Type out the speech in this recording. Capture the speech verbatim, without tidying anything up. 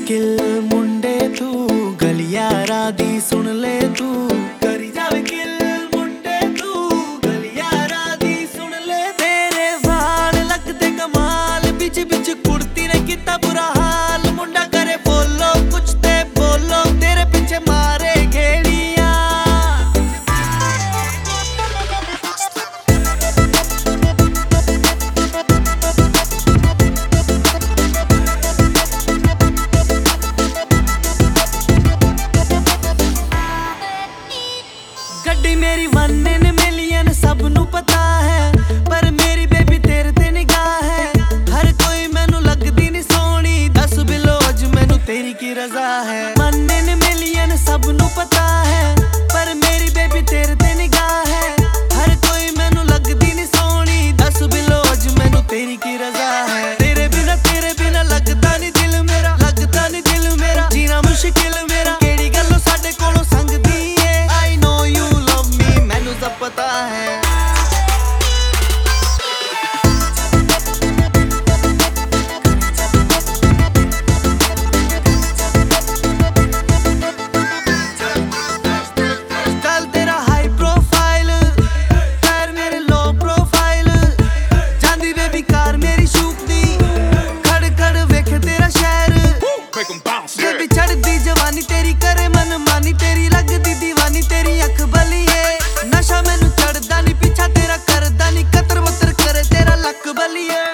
किल मुंडे तू गलियारा दी सुन ले तू करी जावे किल मुंडे तू गलियारा दी सुन ले। तेरे वाल लगदे कमाल बिच बिच कुड़ती ने किता बुरा हाल मुंडा करे बोलो कुछ ते बोलो तेरे पीछे मारे घेड़ियां। गड्डी मेरी वन इन मिलियन सब नू पता है पर मेरी बेबी तेरे ते निगाह है। हर कोई मैनू लगदी नी सोहनी दस बिलो अज मैनू तेरी की रजा है। वन इन मिलियन सब नू पता है पर मेरी बेबी तेरे ते निगाह है। हर कोई मैनू लगदी नी सोहनी दस बिलो अज मैनू तेरी की रजा है। तेरे बिना तेरे बिना लगदा नी दिल मेरा लगदा नी दिल मेरा जीना मुश्किल मेरा केड़ी गल्लों साडे कोलों संगदी पता है। कल तेरा हाई प्रोफाइल पैर मेरे लो प्रोफाइल जांदी बेबी कार मेरी शूक दी खड़ खड़ वेखे तेरा शहर बेबी चढ़दी जवानी तेरी करे मन मानी तेरी लगदी दीवानी तेरी अख बलिए नशा मैनू चढ़दा नी पीछा तेरा करदा नी कतर मतर करे तेरा लक बलिए।